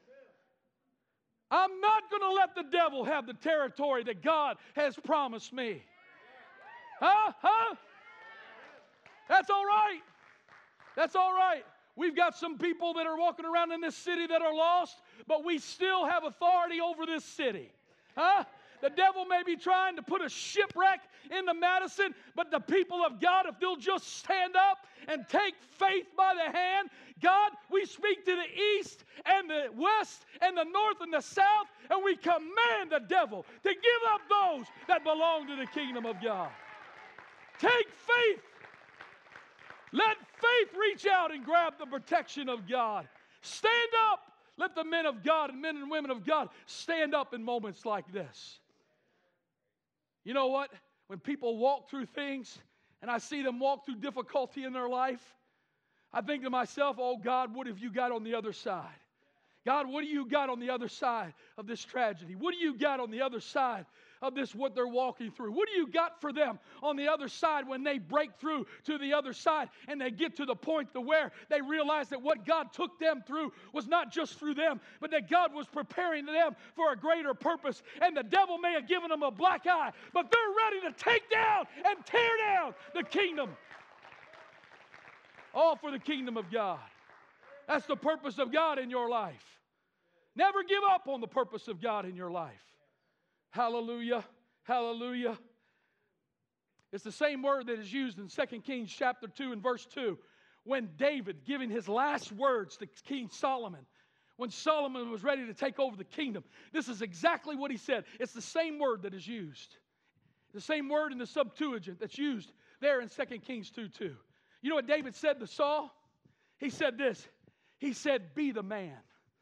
S1: I'm not going to let the devil have the territory that God has promised me. Huh? That's all right. That's all right. We've got some people that are walking around in this city that are lost, but we still have authority over this city. Huh? The devil may be trying to put a shipwreck into Madison, but the people of God, if they'll just stand up and take faith by the hand, God, we speak to the east and the west and the north and the south, and we command the devil to give up those that belong to the kingdom of God. Take faith. Let faith reach out and grab the protection of God. Stand up. Let the men of God and men and women of God stand up in moments like this. You know what? When people walk through things and I see them walk through difficulty in their life, I think to myself, oh God, what have you got on the other side? God, what do you got on the other side of this tragedy? What do you got on the other side of this, what they're walking through? What do you got for them on the other side when they break through to the other side and they get to the point to where they realize that what God took them through was not just through them, but that God was preparing them for a greater purpose. And the devil may have given them a black eye, but they're ready to take down and tear down the kingdom. All for the kingdom of God. That's the purpose of God in your life. Never give up on the purpose of God in your life. Hallelujah. Hallelujah. It's the same word that is used in 2 Kings chapter 2 and verse 2. When David, giving his last words to King Solomon, when Solomon was ready to take over the kingdom, this is exactly what he said. It's the same word that is used. The same word in the Septuagint that's used there in 2 Kings 2:2. You know what David said to Saul? He said this. He said, be the man.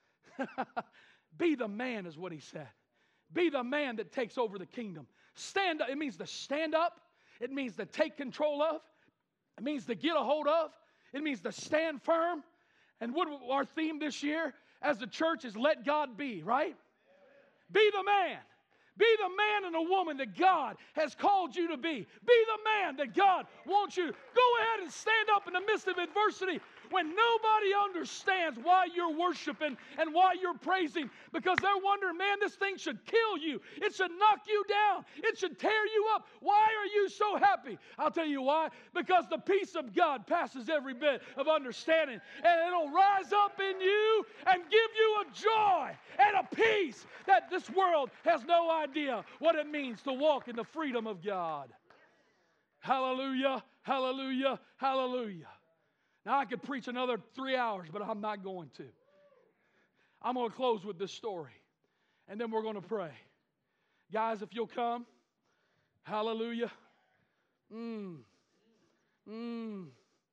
S1: Be the man is what he said. Be the man that takes over the kingdom. Stand up. It means to stand up. It means to take control of. It means to get a hold of. It means to stand firm. And what our theme this year as the church is let God be, right? Be the man. Be the man and a woman that God has called you to be. Be the man that God wants you to. Go ahead and stand up in the midst of adversity when nobody understands why you're worshiping and why you're praising, because they're wondering, man, this thing should kill you. It should knock you down. It should tear you up. Why are you so happy? I'll tell you why. Because the peace of God passes every bit of understanding, and it'll rise up in you and give you a joy and a peace that this world has no idea what it means to walk in the freedom of God. Hallelujah, hallelujah, hallelujah. Now, I could preach another 3 hours, but I'm not going to. I'm going to close with this story, and then we're going to pray. Guys, if you'll come. Hallelujah.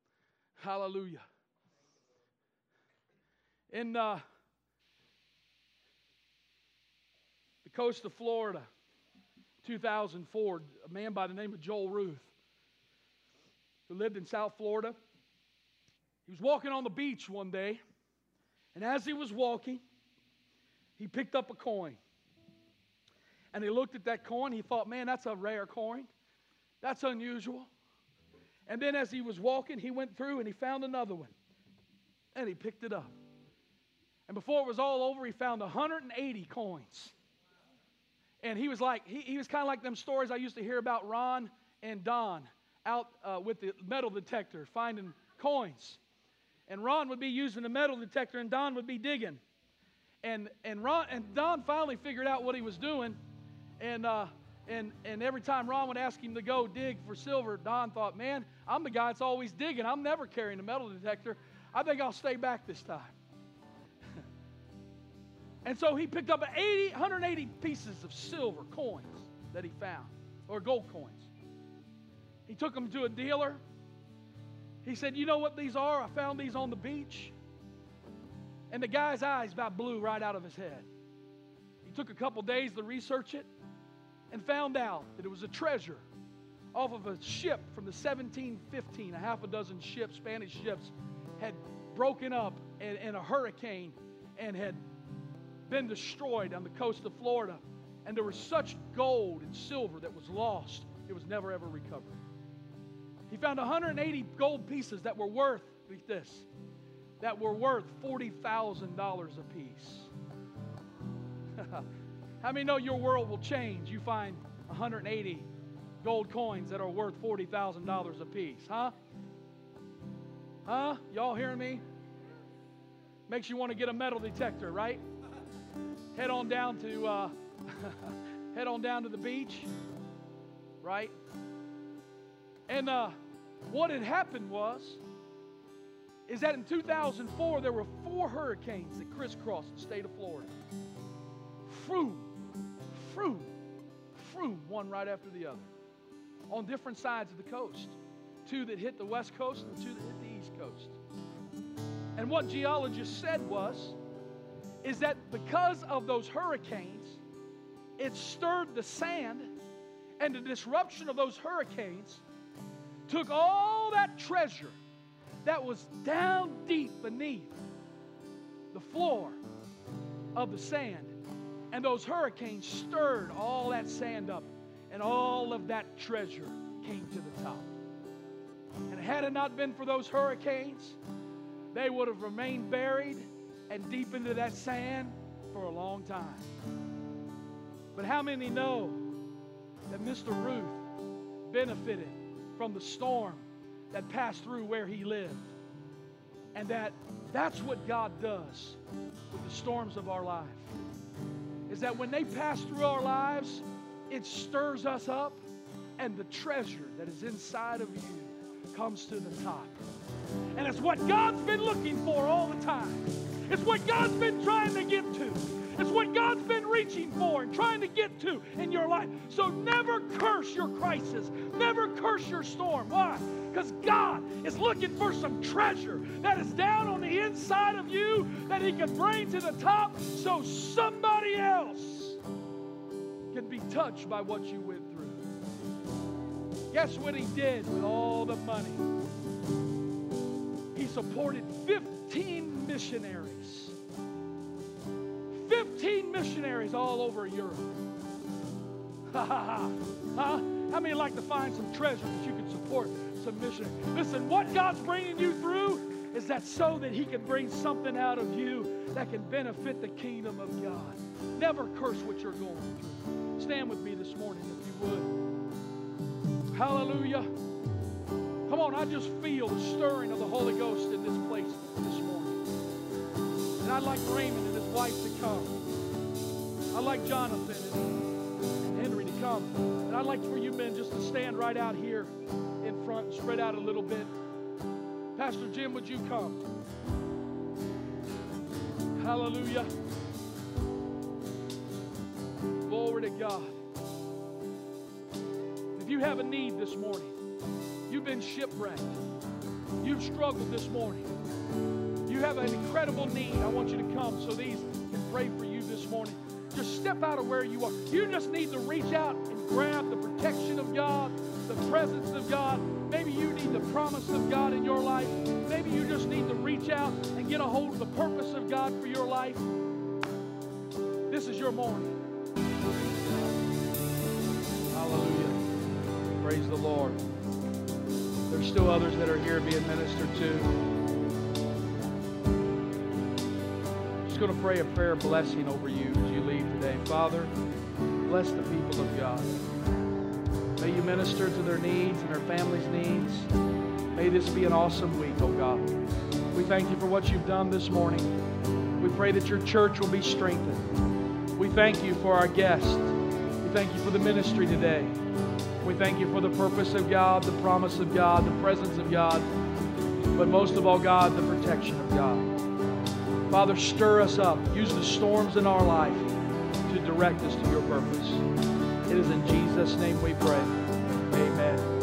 S1: Hallelujah. In coast of Florida, 2004, a man by the name of Joel Ruth, who lived in South Florida. He was walking on the beach one day, and as he was walking, he picked up a coin. And he looked at that coin. He thought, man, that's a rare coin. That's unusual. And then as he was walking, he went through and he found another one. And he picked it up. And before it was all over, he found 180 coins. And he was like, he was kind of like them stories I used to hear about Ron and Don out with the metal detector finding coins. And Ron would be using the metal detector and Don would be digging. And Don finally figured out what he was doing. And every time Ron would ask him to go dig for silver, Don thought, man, I'm the guy that's always digging. I'm never carrying a metal detector. I think I'll stay back this time. And so he picked up 180 pieces of silver coins that he found, or gold coins. He took them to a dealer. He said, you know what these are? I found these on the beach. And the guy's eyes about blew right out of his head. He took a couple days to research it and found out that it was a treasure off of a ship from the 1715. A half a dozen ships, Spanish ships, had broken up in a hurricane and had been destroyed on the coast of Florida. And there was such gold and silver that was lost, it was never ever recovered. He found 180 gold pieces that were worth, like this, that were worth $40,000 a piece. How many know your world will change? You find 180 gold coins that are worth $40,000 a piece, huh? Huh? Y'all hearing me? Makes you want to get a metal detector, right? Head on down to head on down to the beach, right? And what had happened is that in 2004 there were 4 hurricanes that crisscrossed the state of Florida. Froom, froom, froom, one right after the other, on different sides of the coast. 2 that hit the west coast and 2 that hit the east coast. And what geologists said is that because of those hurricanes, it stirred the sand, and the disruption of those hurricanes took all that treasure that was down deep beneath the floor of the sand. And those hurricanes stirred all that sand up, and all of that treasure came to the top. And had it not been for those hurricanes, they would have remained buried and deep into that sand for a long time. But how many know that Mr. Ruth benefited from the storm that passed through where he lived? And that's what God does with the storms of our life. Is that when they pass through our lives, it stirs us up, and the treasure that is inside of you comes to the top. And it's what God's been looking for all the time. It's what God's been trying to get to. It's what God's been reaching for and trying to get to in your life. So never curse your crisis. Never curse your storm. Why? Because God is looking for some treasure that is down on the inside of you that He can bring to the top so somebody else can be touched by what you went through. Guess what He did with all the money? He supported 15 missionaries. 15 missionaries all over Europe. Ha ha ha. Huh? How many like to find some treasure that you can support some missionaries? Listen, what God's bringing you through is that so that He can bring something out of you that can benefit the kingdom of God. Never curse what you're going through. Stand with me this morning if you would. Hallelujah. Come on, I just feel the stirring of the Holy Ghost in this place this morning. And I'd like Raymond and his wife to come. I'd like Jonathan and Henry to come. And I'd like for you men just to stand right out here in front, spread out a little bit. Pastor Jim, would you come? Hallelujah. Glory to God. If you have a need this morning, you've been shipwrecked, you've struggled this morning, you have an incredible need, I want you to come so these can pray for you this morning. just step out of where you are. You just need to reach out and grab the protection of God, the presence of God. Maybe you need the promise of God in your life. Maybe you just need to reach out and get a hold of the purpose of God for your life. This is your morning. Hallelujah. Praise the Lord. There's still others that are here being ministered to. Just going to pray a prayer of blessing over you as you leave today. Father, bless the people of God. May you minister to their needs and their families' needs. May this be an awesome week, oh God. We thank you for what you've done this morning. We pray that your church will be strengthened. We thank you for our guest. We thank you for the ministry today. We thank you for the purpose of God, the promise of God, the presence of God, but most of all, God, the protection of God. Father, stir us up. Use the storms in our life to direct us to your purpose. It is in Jesus' name we pray. Amen.